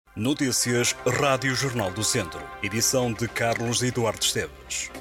Notícias Rádio Jornal do Centro. Edição de Carlos Eduardo Esteves.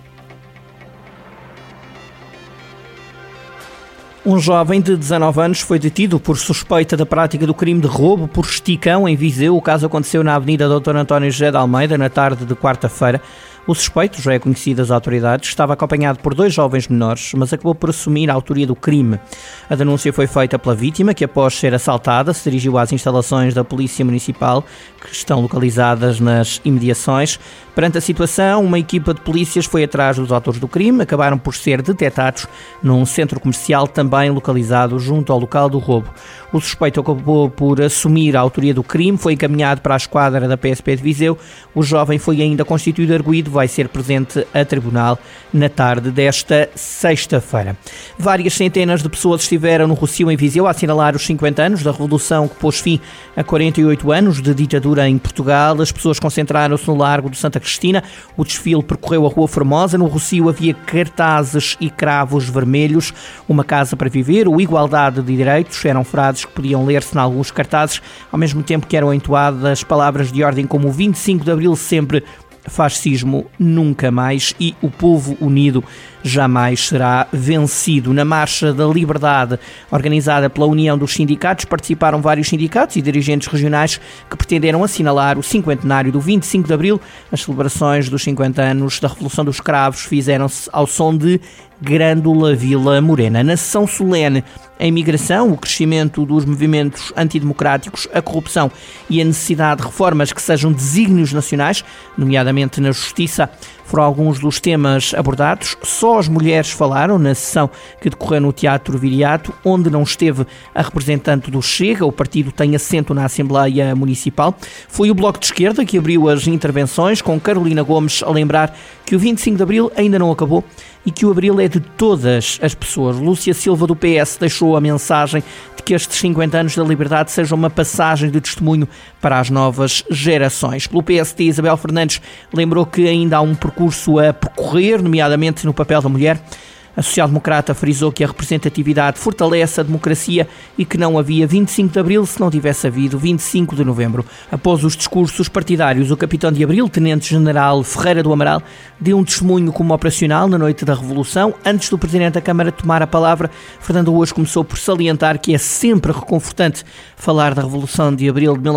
Um jovem de 19 anos foi detido por suspeita da prática do crime de roubo por esticão em Viseu. O caso aconteceu na Avenida Dr. António José de Almeida, na tarde de quarta-feira. O suspeito, já é conhecido das autoridades, estava acompanhado por 2 jovens menores, mas acabou por assumir a autoria do crime. A denúncia foi feita pela vítima, que após ser assaltada se dirigiu às instalações da Polícia Municipal, que estão localizadas nas imediações. Perante a situação, uma equipa de polícias foi atrás dos autores do crime, acabaram por ser detectados num centro comercial também localizado junto ao local do roubo. O suspeito acabou por assumir a autoria do crime, foi encaminhado para a esquadra da PSP de Viseu. O jovem foi ainda constituído arguido, vai ser presente a tribunal na tarde desta sexta-feira. Várias centenas de pessoas estiveram no Rossio, em Viseu, a assinalar os 50 anos da Revolução que pôs fim a 48 anos de ditadura em Portugal. As pessoas concentraram-se no Largo de Santa Cristina. O desfile percorreu a Rua Formosa. No Rossio havia cartazes e cravos vermelhos. Uma casa para viver, o igualdade de direitos, eram frases que podiam ler-se em alguns cartazes, ao mesmo tempo que eram entoadas palavras de ordem como o 25 de Abril sempre, fascismo nunca mais e o povo unido jamais será vencido. Na Marcha da Liberdade, organizada pela União dos Sindicatos, participaram vários sindicatos e dirigentes regionais que pretenderam assinalar o cinquentenário do 25 de Abril. As celebrações dos 50 anos da Revolução dos Cravos fizeram-se ao som de Grândola Vila Morena. Na sessão solene, a imigração, o crescimento dos movimentos antidemocráticos, a corrupção e a necessidade de reformas que sejam desígnios nacionais, nomeadamente na justiça, foram alguns dos temas abordados. Só as mulheres falaram na sessão que decorreu no Teatro Viriato, onde não esteve a representante do Chega. O partido tem assento na Assembleia Municipal. Foi o Bloco de Esquerda que abriu as intervenções, com Carolina Gomes a lembrar que o 25 de Abril ainda não acabou e que o Abril é de todas as pessoas. Lúcia Silva, do PS, deixou a mensagem de que estes 50 anos da liberdade sejam uma passagem de testemunho para as novas gerações. Pelo PSD, Isabel Fernandes lembrou que ainda há um percurso a percorrer, nomeadamente no papel da mulher. A social-democrata frisou que a representatividade fortalece a democracia e que não havia 25 de Abril se não tivesse havido 25 de Novembro. Após os discursos partidários, o capitão de Abril, tenente-general Ferreira do Amaral, deu um testemunho como operacional na noite da Revolução. Antes do presidente da Câmara tomar a palavra, Fernando Ruas começou por salientar que é sempre reconfortante falar da Revolução de Abril de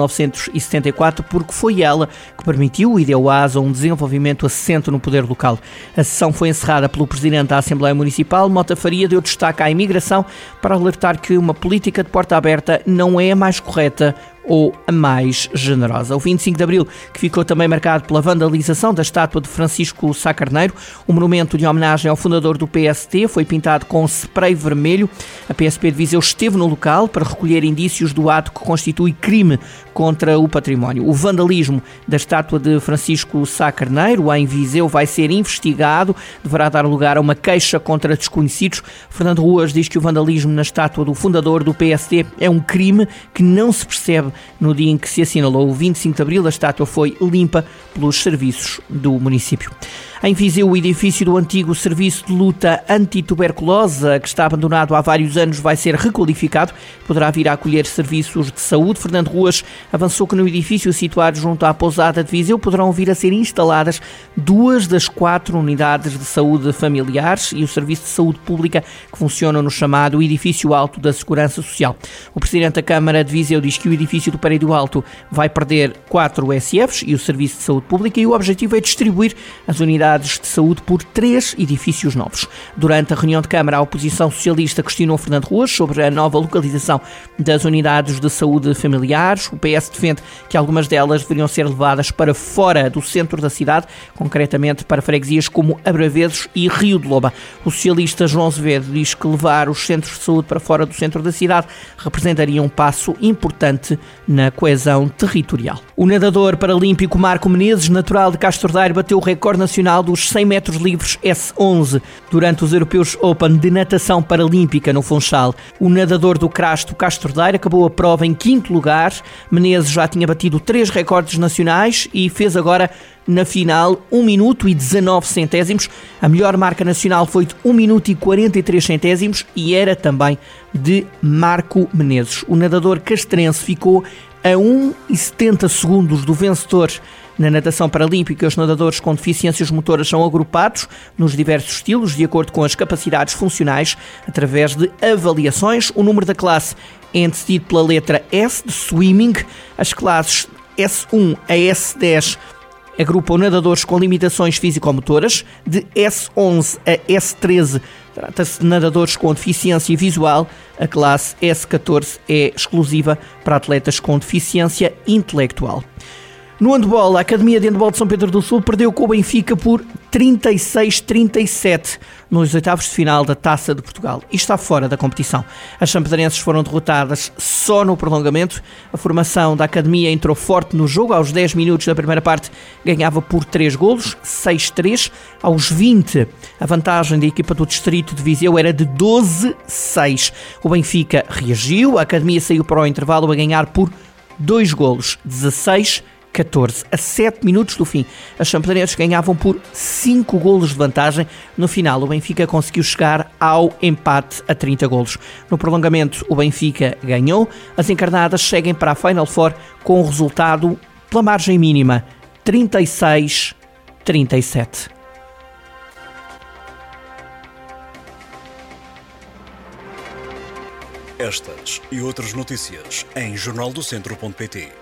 1974, porque foi ela que permitiu e deu asa a um desenvolvimento assente no poder local. A sessão foi encerrada pelo presidente da Assembleia Municipal, Mota Faria, deu destaque à imigração para alertar que uma política de porta aberta não é a mais correta ou a mais generosa. O 25 de Abril, que ficou também marcado pela vandalização da estátua de Francisco Sá Carneiro, o monumento de homenagem ao fundador do PST, foi pintado com spray vermelho. A PSP de Viseu esteve no local para recolher indícios do ato que constitui crime contra o património. O vandalismo da estátua de Francisco Sá Carneiro em Viseu vai ser investigado, deverá dar lugar a uma queixa contra desconhecidos. Fernando Ruas diz que o vandalismo na estátua do fundador do PST é um crime que não se percebe. No dia em que se assinalou o 25 de Abril, a estátua foi limpa pelos serviços do município. Em Viseu, o edifício do antigo Serviço de Luta Antituberculosa, que está abandonado há vários anos, vai ser requalificado. Poderá vir a acolher serviços de saúde. Fernando Ruas avançou que no edifício situado junto à Pousada de Viseu poderão vir a ser instaladas 2 das 4 unidades de saúde familiares e o Serviço de Saúde Pública, que funciona no chamado Edifício Alto da Segurança Social. O Presidente da Câmara de Viseu diz que o edifício do Paredo Alto vai perder 4 SFs e o Serviço de Saúde Pública, e o objetivo é distribuir as unidades de saúde por 3 edifícios novos. Durante a reunião de Câmara, a oposição socialista questionou Fernando Ruas sobre a nova localização das unidades de saúde familiares. O PS defende que algumas delas deveriam ser levadas para fora do centro da cidade, concretamente para freguesias como Abraveses e Rio de Loba. O socialista João Azevedo diz que levar os centros de saúde para fora do centro da cidade representaria um passo importante na coesão territorial. O nadador paralímpico Marco Menezes, natural de Castordeiro, bateu o recorde nacional dos 100 metros livres S11 durante os Europeus Open de natação paralímpica no Funchal. O nadador do Crasto Castordeiro acabou a prova em 5º lugar. Menezes já tinha batido 3 recordes nacionais e fez agora na final 1 minuto e 19 centésimos. A melhor marca nacional foi de 1 minuto e 43 centésimos e era também de Marco Menezes. O nadador castrense ficou A 1,70 segundos do vencedor. Na natação paralímpica, os nadadores com deficiências motoras são agrupados nos diversos estilos, de acordo com as capacidades funcionais, através de avaliações. O número da classe é antecedido pela letra S, de swimming. As classes S1 a S10 agrupam nadadores com limitações físico-motoras. De S11 a S13 trata-se de nadadores com deficiência visual. A classe S14 é exclusiva para atletas com deficiência intelectual. No handball, a Academia de Handball de São Pedro do Sul perdeu com o Benfica por 36-37 nos oitavos de final da Taça de Portugal e está fora da competição. As sampedrenses foram derrotadas só no prolongamento. A formação da Academia entrou forte no jogo. Aos 10 minutos da primeira parte ganhava por 3 golos, 6-3. Aos 20, a vantagem da equipa do Distrito de Viseu era de 12-6. O Benfica reagiu, a Academia saiu para o intervalo a ganhar por 2 golos, 16-14. A 7 minutos do fim, as championenses ganhavam por 5 golos de vantagem. No final, o Benfica conseguiu chegar ao empate a 30 golos. No prolongamento, o Benfica ganhou. As encarnadas seguem para a Final Four com o resultado pela margem mínima, 36-37. Estas e outras notícias em jornaldocentro.pt.